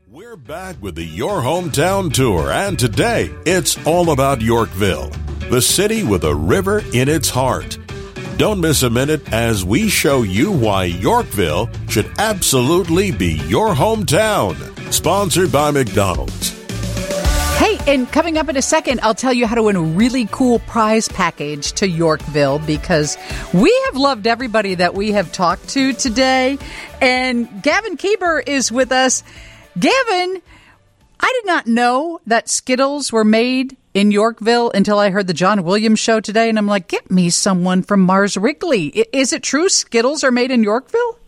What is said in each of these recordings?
We're back with the Your Hometown Tour, and today it's all about Yorkville, the city with a river in its heart. Don't miss a minute as we show you why Yorkville should absolutely be your hometown. Sponsored by McDonald's. Hey, and coming up in a second, I'll tell you how to win a really cool prize package to Yorkville, because we have loved everybody that we have talked to today. And Gavin Keeber is with us. Gavin, I did not know that Skittles were made in Yorkville until I heard the John Williams show today, and I'm like, get me someone from Mars Wrigley. Is it true Skittles are made in Yorkville?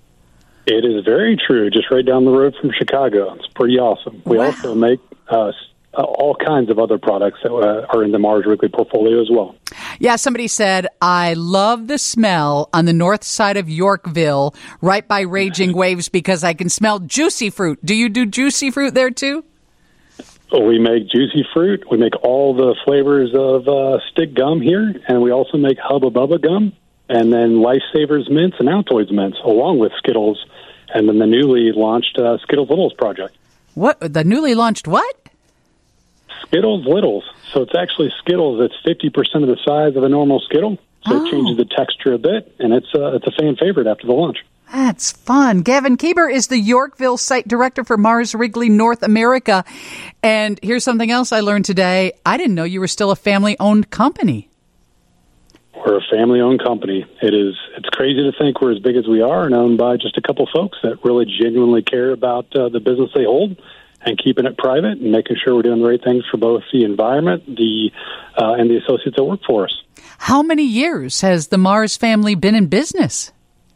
It is very true, just right down the road from Chicago. It's pretty awesome. We also make all kinds of other products that are in the Mars Wrigley portfolio as well. Yeah, somebody said, I love the smell on the north side of Yorkville, right by Raging Waves, because I can smell juicy fruit. Do you do juicy fruit there too? We make juicy fruit. We make all the flavors of stick gum here, and we also make Hubba Bubba gum, and then Lifesavers mints and Altoids mints, along with Skittles, and then the newly launched Skittles Littles project. What? The newly launched what? Skittles Littles. So it's actually Skittles that's 50% of the size of a normal Skittle. So it changes the texture a bit, and it's a fan favorite after the launch. That's fun. Gavin Keeber is the Yorkville site director for Mars Wrigley North America. And here's something else I learned today. I didn't know you were still a family-owned company. We're a family-owned company. It's crazy to think we're as big as we are and owned by just a couple folks that really genuinely care about the business they hold and keeping it private and making sure we're doing the right things for both the environment and the associates that work for us. How many years has the Mars family been in business?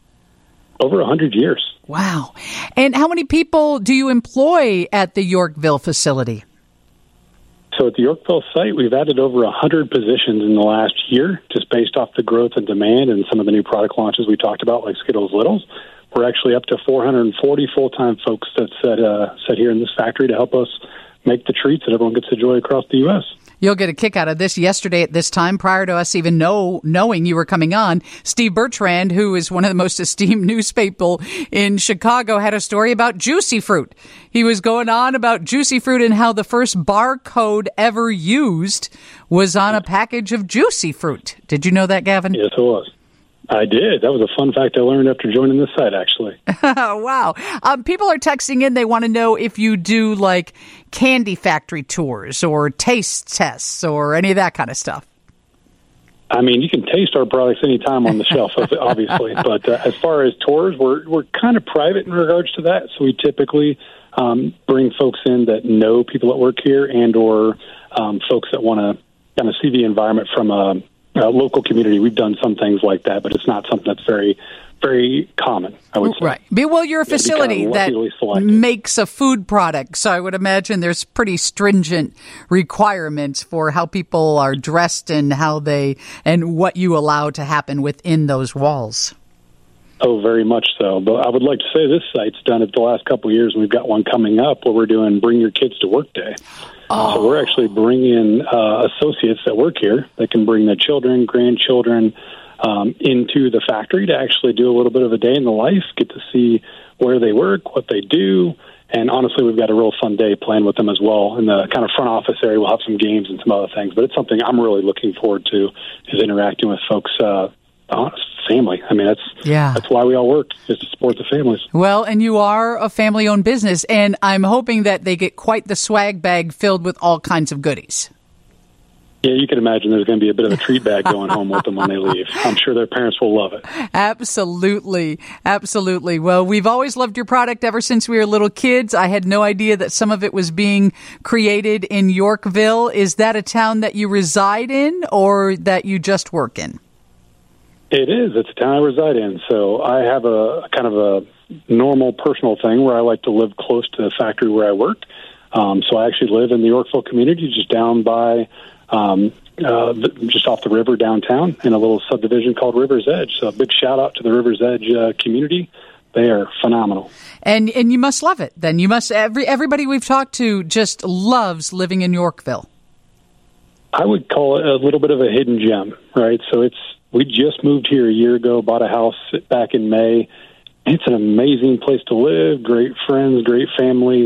Over 100 years. Wow. And how many people do you employ at the Yorkville facility? So at the Yorkville site, we've added over 100 positions in the last year, just based off the growth and demand and some of the new product launches we talked about, like Skittles Littles. We're actually up to 440 full-time folks that sit here in this factory to help us make the treats that everyone gets to enjoy across the U.S. You'll get a kick out of this. Yesterday at this time, prior to us even knowing you were coming on, Steve Bertrand, who is one of the most esteemed newspeople in Chicago, had a story about juicy fruit. He was going on about juicy fruit and how the first barcode ever used was on a package of juicy fruit. Did you know that, Gavin? Yes, it was. I did. That was a fun fact I learned after joining this site, actually. Wow. People are texting in. They want to know if you do, like, candy factory tours or taste tests or any of that kind of stuff. I mean, you can taste our products anytime on the shelf, obviously. But as far as tours, we're kind of private in regards to that. So we typically bring folks in that know people that work here and or folks that want to kind of see the environment from a local community. We've done some things like that, but it's not something that's very, very common, I would say. Right. Well, you're a facility that makes a food product, so I would imagine there's pretty stringent requirements for how people are dressed and and what you allow to happen within those walls. Oh, very much so. But I would like to say this site's done it the last couple of years, and we've got one coming up where we're doing Bring Your Kids to Work Day. So we're actually bringing associates that work here that can bring their children, grandchildren into the factory to actually do a little bit of a day in the life, get to see where they work, what they do. And honestly, we've got a real fun day planned with them as well. In the kind of front office area, we'll have some games and some other things. But it's something I'm really looking forward to, is interacting with folks' family. I mean, that's why we all work, is to support the families. Well, and you are a family-owned business, and I'm hoping that they get quite the swag bag filled with all kinds of goodies. Yeah, you can imagine there's going to be a bit of a treat bag going home with them when they leave. I'm sure their parents will love it. Absolutely. Absolutely. Well, we've always loved your product ever since we were little kids. I had no idea that some of it was being created in Yorkville. Is that a town that you reside in or that you just work in? It is. It's a town I reside in. So I have a kind of a normal personal thing where I like to live close to the factory where I work. So I actually live in the Yorkville community, just down by, just off the river downtown in a little subdivision called River's Edge. So a big shout out to the River's Edge community. They are phenomenal. And you must love it. Then you must, everybody we've talked to just loves living in Yorkville. I would call it a little bit of a hidden gem, right? So we just moved here a year ago, bought a house back in May. It's an amazing place to live, great friends, great families.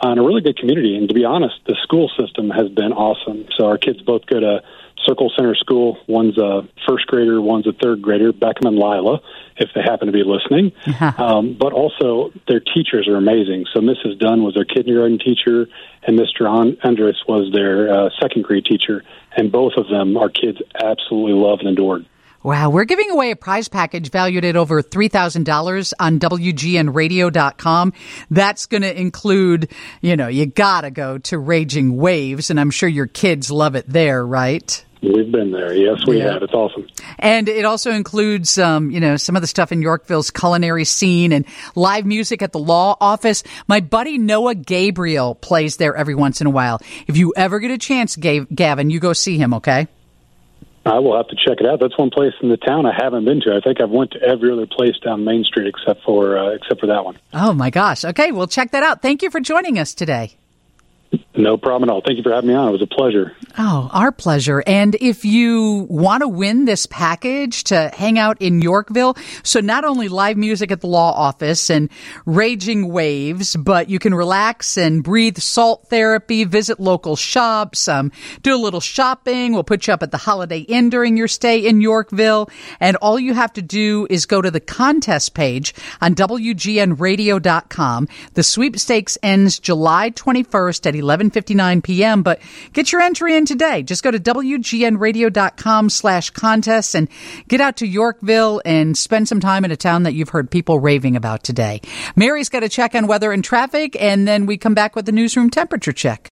and a really good community. And to be honest, the school system has been awesome. So our kids both go to Circle Center School. One's a first grader, one's a third grader, Beckham and Lila, if they happen to be listening. But also their teachers are amazing. So Mrs. Dunn was their kindergarten teacher, and Mr. Andres was their second grade teacher. And both of them our kids absolutely love and adored. Wow, we're giving away a prize package valued at over $3,000 on WGNradio.com. That's going to include, you got to go to Raging Waves, and I'm sure your kids love it there, right? We've been there. Yes, we have. It's awesome. And it also includes, some of the stuff in Yorkville's culinary scene and live music at the law office. My buddy Noah Gabriel plays there every once in a while. If you ever get a chance, Gavin, you go see him, okay? I will have to check it out. That's one place in the town I haven't been to. I think I've went to every other place down Main Street except for that one. Oh, my gosh. Okay, we'll check that out. Thank you for joining us today. No problem at all. Thank you for having me on. It was a pleasure. Oh, our pleasure. And if you want to win this package to hang out in Yorkville, so not only live music at the law office and Raging Waves, but you can relax and breathe salt therapy, visit local shops, do a little shopping. We'll put you up at the Holiday Inn during your stay in Yorkville. And all you have to do is go to the contest page on WGNradio.com. The sweepstakes ends July 21st at 11:59 p.m., but get your entry in today. Just go to WGNradio.com/contest and get out to Yorkville and spend some time in a town that you've heard people raving about today. Mary's got to check on weather and traffic, and then we come back with the newsroom temperature check.